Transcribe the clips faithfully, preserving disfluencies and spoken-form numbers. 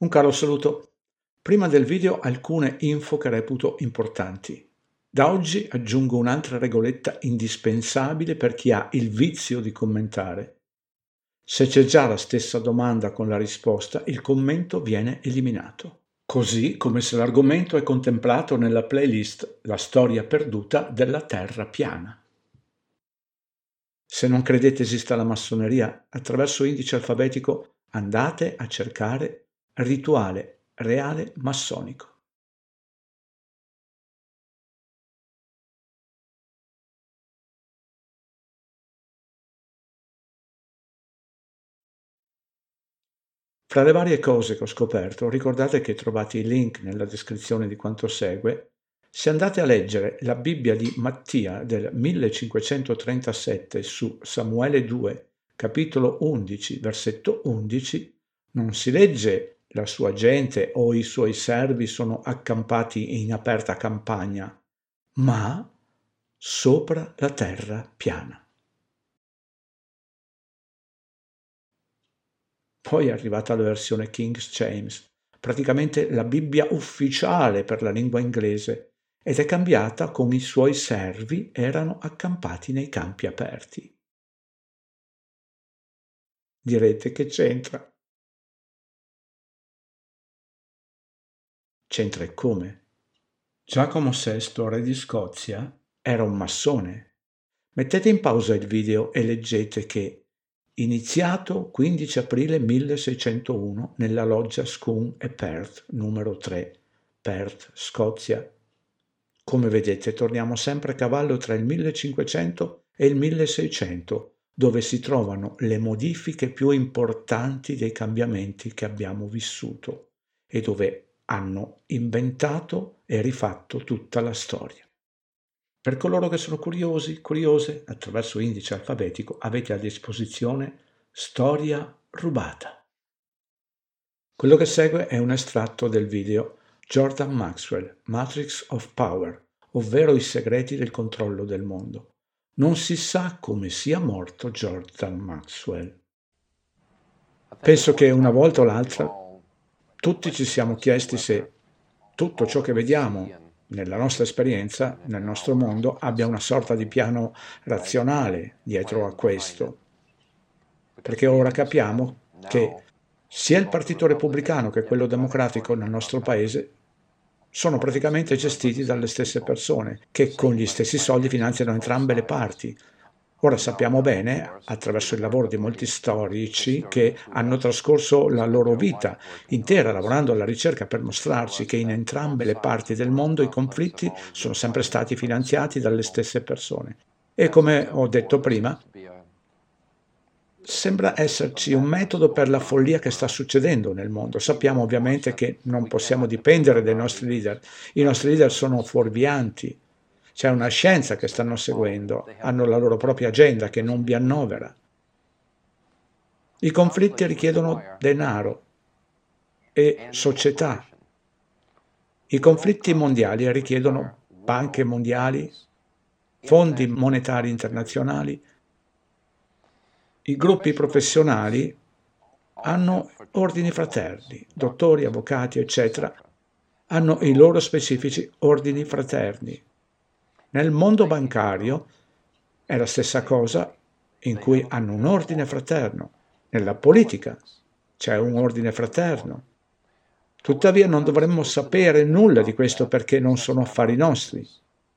Un caro saluto. Prima del video alcune info che reputo importanti. Da oggi aggiungo un'altra regoletta indispensabile per chi ha il vizio di commentare. Se c'è già la stessa domanda con la risposta, il commento viene eliminato. Così come se l'argomento è contemplato nella playlist La storia perduta della Terra piana. Se non credete esista la massoneria, attraverso indice alfabetico andate a cercare Rituale reale massonico. Fra le varie cose che ho scoperto, ricordate che trovate i link nella descrizione di quanto segue. Se andate a leggere la Bibbia di Mattia del millecinquecentotrentasette su Samuele due, capitolo undici, versetto undici, non si legge la sua gente o i suoi servi sono accampati in aperta campagna, ma sopra la terra piana. Poi è arrivata la versione King James, praticamente la Bibbia ufficiale per la lingua inglese, ed è cambiata con i suoi servi erano accampati nei campi aperti. Direte che c'entra? C'entra e come? Giacomo sesto, re di Scozia, era un massone. Mettete in pausa il video e leggete che, iniziato quindici aprile milleseicentouno nella loggia Scone e Perth, numero tre, Perth, Scozia. Come vedete, torniamo sempre a cavallo tra il millecinquecento e il milleseicento, dove si trovano le modifiche più importanti dei cambiamenti che abbiamo vissuto e dove hanno inventato e rifatto tutta la storia. Per coloro che sono curiosi, curiose, attraverso indice alfabetico avete a disposizione Storia rubata. Quello che segue è un estratto del video Jordan Maxwell, Matrix of Power, ovvero i segreti del controllo del mondo. Non si sa come sia morto Jordan Maxwell. Penso che una volta o l'altra tutti ci siamo chiesti se tutto ciò che vediamo nella nostra esperienza, nel nostro mondo, abbia una sorta di piano razionale dietro a questo. Perché ora capiamo che sia il Partito Repubblicano che quello Democratico nel nostro paese sono praticamente gestiti dalle stesse persone, che con gli stessi soldi finanziano entrambe le parti. Ora sappiamo bene, attraverso il lavoro di molti storici che hanno trascorso la loro vita intera lavorando alla ricerca per mostrarci che in entrambe le parti del mondo i conflitti sono sempre stati finanziati dalle stesse persone. E come ho detto prima, sembra esserci un metodo per la follia che sta succedendo nel mondo. Sappiamo ovviamente che non possiamo dipendere dai nostri leader. I nostri leader sono fuorvianti. C'è una scienza che stanno seguendo, hanno la loro propria agenda che non vi annovera. I conflitti richiedono denaro e società. I conflitti mondiali richiedono banche mondiali, fondi monetari internazionali. I gruppi professionali hanno ordini fraterni, dottori, avvocati, eccetera, hanno i loro specifici ordini fraterni. Nel mondo bancario è la stessa cosa, in cui hanno un ordine fraterno. Nella politica c'è un ordine fraterno. Tuttavia non dovremmo sapere nulla di questo perché non sono affari nostri.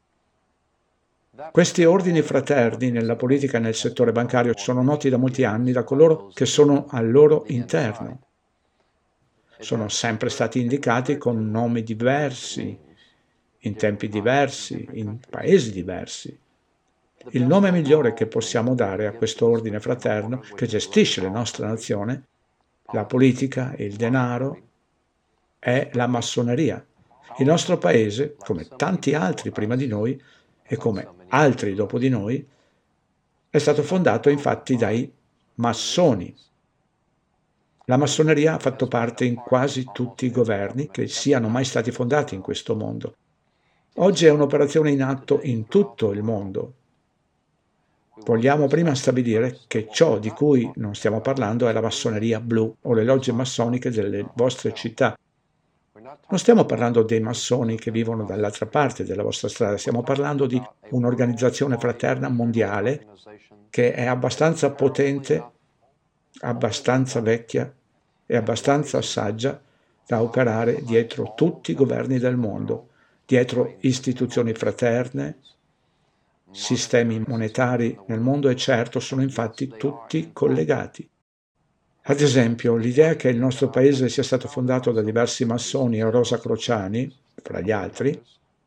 Questi ordini fraterni nella politica e nel settore bancario sono noti da molti anni da coloro che sono al loro interno. Sono sempre stati indicati con nomi diversi, in tempi diversi, in paesi diversi. Il nome migliore che possiamo dare a questo ordine fraterno che gestisce la nostra nazione, la politica e il denaro, è la massoneria. Il nostro paese, come tanti altri prima di noi e come altri dopo di noi, è stato fondato infatti dai massoni. La massoneria ha fatto parte in quasi tutti i governi che siano mai stati fondati in questo mondo. Oggi è un'operazione in atto in tutto il mondo. Vogliamo prima stabilire che ciò di cui non stiamo parlando è la massoneria blu o le logge massoniche delle vostre città. Non stiamo parlando dei massoni che vivono dall'altra parte della vostra strada, stiamo parlando di un'organizzazione fraterna mondiale che è abbastanza potente, abbastanza vecchia e abbastanza saggia da operare dietro tutti i governi del mondo, dietro istituzioni fraterne, sistemi monetari nel mondo e certo sono infatti tutti collegati. Ad esempio, l'idea che il nostro paese sia stato fondato da diversi massoni e rosacrociani, fra gli altri,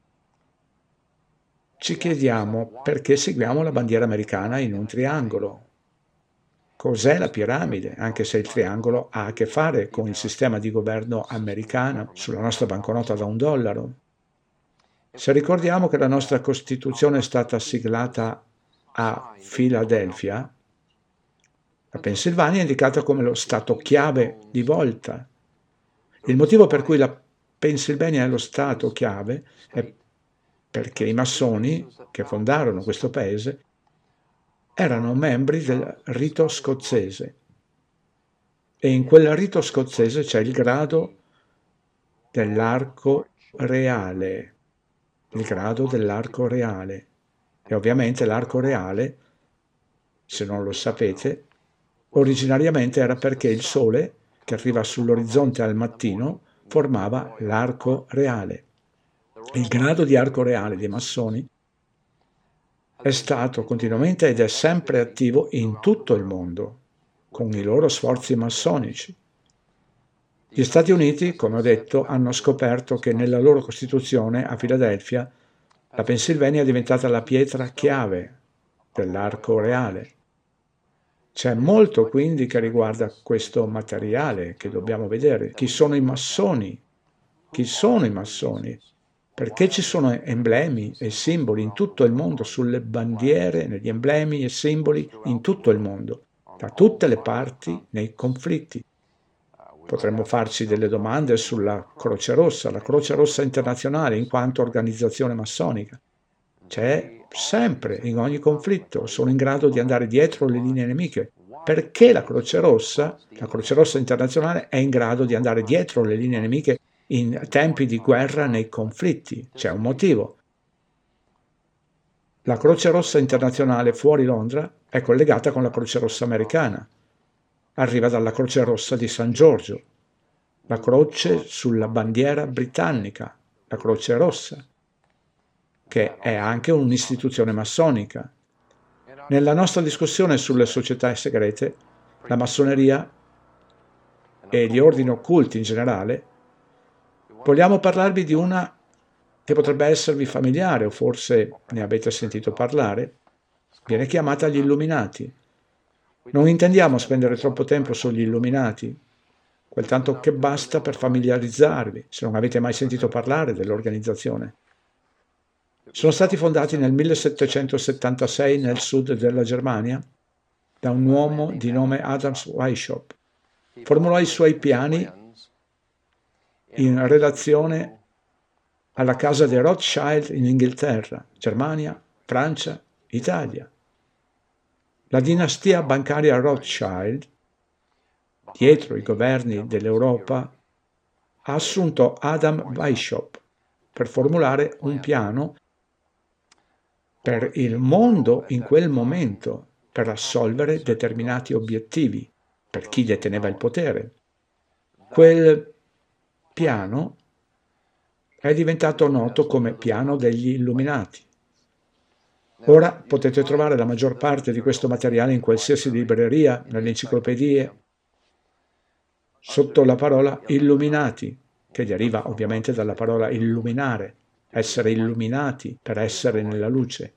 ci chiediamo perché seguiamo la bandiera americana in un triangolo. Cos'è la piramide? Anche se il triangolo ha a che fare con il sistema di governo americano sulla nostra banconota da un dollaro. Se ricordiamo che la nostra Costituzione è stata siglata a Filadelfia, la Pennsylvania è indicata come lo stato chiave di volta. Il motivo per cui la Pennsylvania è lo stato chiave è perché i massoni che fondarono questo paese erano membri del rito scozzese e in quel rito scozzese c'è il grado dell'arco reale, il grado dell'arco reale e ovviamente l'arco reale, se non lo sapete, originariamente era perché il sole che arriva sull'orizzonte al mattino formava l'arco reale. Il grado di arco reale dei massoni è stato continuamente ed è sempre attivo in tutto il mondo, con i loro sforzi massonici. Gli Stati Uniti, come ho detto, hanno scoperto che nella loro Costituzione a Filadelfia la Pennsylvania è diventata la pietra chiave dell'arco reale. C'è molto quindi che riguarda questo materiale che dobbiamo vedere. Chi sono i massoni? Chi sono i massoni? Perché ci sono emblemi e simboli in tutto il mondo, sulle bandiere, negli emblemi e simboli in tutto il mondo, da tutte le parti, nei conflitti. Potremmo farci delle domande sulla Croce Rossa, la Croce Rossa internazionale in quanto organizzazione massonica. C'è sempre, in ogni conflitto, sono in grado di andare dietro le linee nemiche. Perché la Croce Rossa, la Croce Rossa internazionale, è in grado di andare dietro le linee nemiche in tempi di guerra nei conflitti? C'è un motivo. La Croce Rossa internazionale fuori Londra è collegata con la Croce Rossa americana. Arriva dalla Croce Rossa di San Giorgio, la croce sulla bandiera britannica, la Croce Rossa, che è anche un'istituzione massonica. Nella nostra discussione sulle società segrete, la massoneria e gli ordini occulti in generale, vogliamo parlarvi di una che potrebbe esservi familiare o forse ne avete sentito parlare. Viene chiamata gli Illuminati. Non intendiamo spendere troppo tempo sugli Illuminati, quel tanto che basta per familiarizzarvi, se non avete mai sentito parlare dell'organizzazione. Sono stati fondati nel millesettecentosettantasei nel sud della Germania da un uomo di nome Adam Weishaupt. Formulò i suoi piani in relazione alla casa dei Rothschild in Inghilterra, Germania, Francia, Italia. La dinastia bancaria Rothschild, dietro i governi dell'Europa, ha assunto Adam Weishaupt per formulare un piano per il mondo in quel momento, per assolvere determinati obiettivi, per chi deteneva il potere. Quel piano è diventato noto come piano degli Illuminati. Ora potete trovare la maggior parte di questo materiale in qualsiasi libreria, nelle enciclopedie, sotto la parola Illuminati, che deriva ovviamente dalla parola illuminare, essere illuminati per essere nella luce.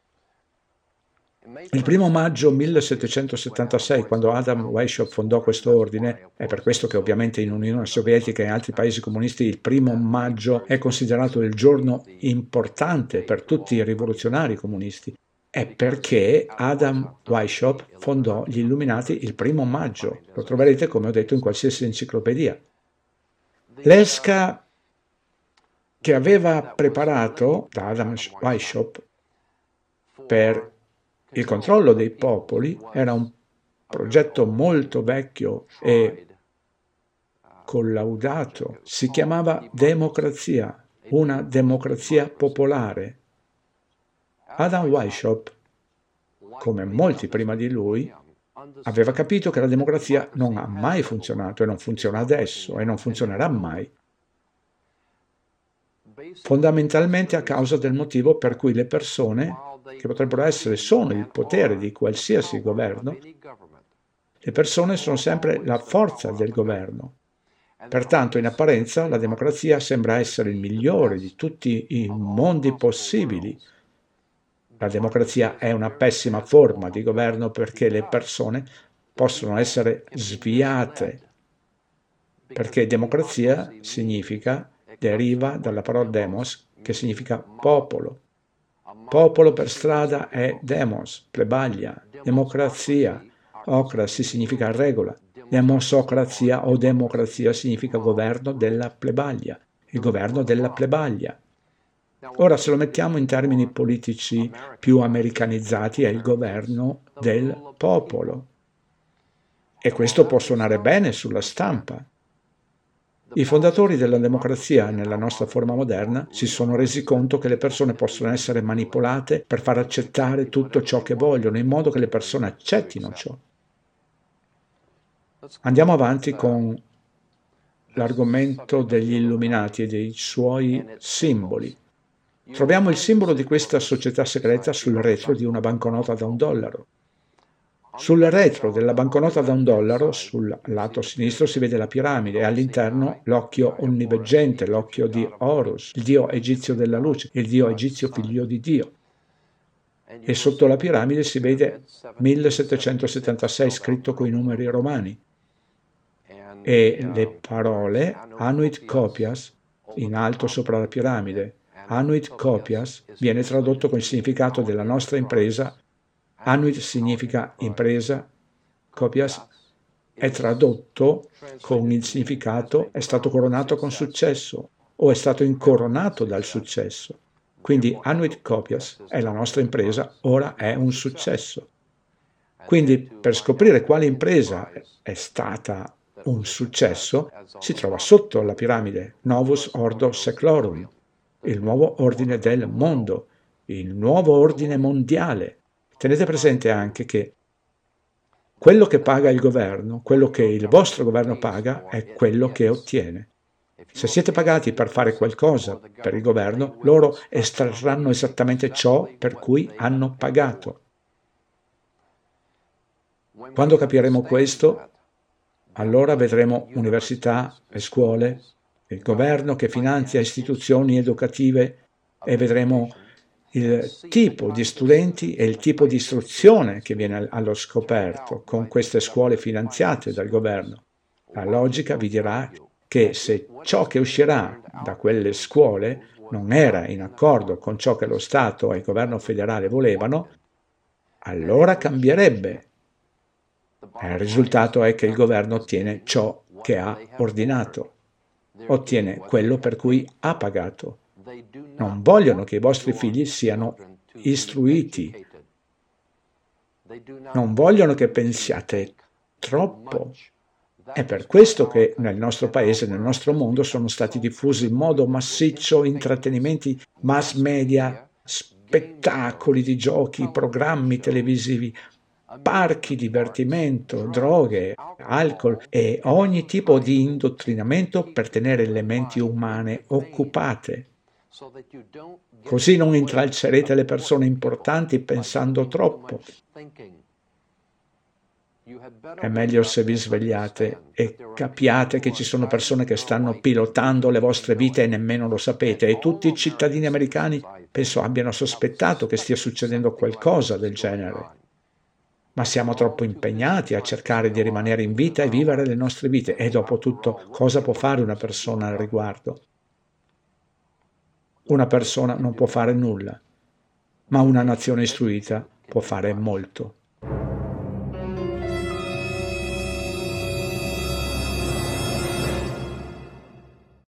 Il primo maggio millesettecentosettantasei, quando Adam Weishaupt fondò questo ordine, è per questo che ovviamente in Unione Sovietica e in altri paesi comunisti il primo maggio è considerato il giorno importante per tutti i rivoluzionari comunisti, è perché Adam Weishaupt fondò gli Illuminati il primo maggio. Lo troverete, come ho detto, in qualsiasi enciclopedia. L'esca che aveva preparato da Adam Weishaupt per Il controllo dei popoli era un progetto molto vecchio e collaudato. Si chiamava democrazia, una democrazia popolare. Adam Weishaupt, come molti prima di lui, aveva capito che la democrazia non ha mai funzionato e non funziona adesso e non funzionerà mai. Fondamentalmente a causa del motivo per cui le persone, che potrebbero essere, sono il potere di qualsiasi governo, le persone sono sempre la forza del governo. Pertanto, in apparenza, la democrazia sembra essere il migliore di tutti i mondi possibili. La democrazia è una pessima forma di governo perché le persone possono essere sviate, perché democrazia significa, deriva dalla parola demos, che significa popolo. Popolo per strada è demos, plebaglia, democrazia. Ocracy significa regola. Demosocrazia o democrazia significa governo della plebaglia, il governo della plebaglia. Ora, se lo mettiamo in termini politici più americanizzati, è il governo del popolo. E questo può suonare bene sulla stampa. I fondatori della democrazia nella nostra forma moderna si sono resi conto che le persone possono essere manipolate per far accettare tutto ciò che vogliono, in modo che le persone accettino ciò. Andiamo avanti con l'argomento degli illuminati e dei suoi simboli. Troviamo il simbolo di questa società segreta sul retro di una banconota da un dollaro. Sul retro della banconota da un dollaro, sul lato sinistro, si vede la piramide e all'interno l'occhio onniveggente, l'occhio di Horus, il dio egizio della luce, il dio egizio figlio di Dio. E sotto la piramide si vede millesettecentosettantasei scritto con i numeri romani. E le parole Annuit Copias in alto sopra la piramide. Annuit Copias viene tradotto con il significato della nostra impresa. Annuit significa impresa, Copias è tradotto con il significato è stato coronato con successo o è stato incoronato dal successo. Quindi Annuit Copias è la nostra impresa, ora è un successo. Quindi per scoprire quale impresa è stata un successo, si trova sotto la piramide Novus Ordo Seclorum, il nuovo ordine del mondo, il nuovo ordine mondiale. Tenete presente anche che quello che paga il governo, quello che il vostro governo paga, è quello che ottiene. Se siete pagati per fare qualcosa per il governo, loro estrarranno esattamente ciò per cui hanno pagato. Quando capiremo questo, allora vedremo università e scuole, il governo che finanzia istituzioni educative e vedremo il tipo di studenti e il tipo di istruzione che viene allo scoperto con queste scuole finanziate dal governo. La logica vi dirà che se ciò che uscirà da quelle scuole non era in accordo con ciò che lo Stato e il governo federale volevano, allora cambierebbe. E il risultato è che il governo ottiene ciò che ha ordinato, ottiene quello per cui ha pagato. Non vogliono che i vostri figli siano istruiti, non vogliono che pensiate troppo. È per questo che nel nostro paese, nel nostro mondo, sono stati diffusi in modo massiccio intrattenimenti mass media, spettacoli di giochi, programmi televisivi, parchi divertimento, droghe, alcol e ogni tipo di indottrinamento per tenere le menti umane occupate. Così non intralcerete le persone importanti pensando troppo. È meglio se vi svegliate e capiate che ci sono persone che stanno pilotando le vostre vite e nemmeno lo sapete, e tutti i cittadini americani penso abbiano sospettato che stia succedendo qualcosa del genere. Ma siamo troppo impegnati a cercare di rimanere in vita e vivere le nostre vite. E dopo tutto, cosa può fare una persona al riguardo? Una persona non può fare nulla, ma una nazione istruita può fare molto.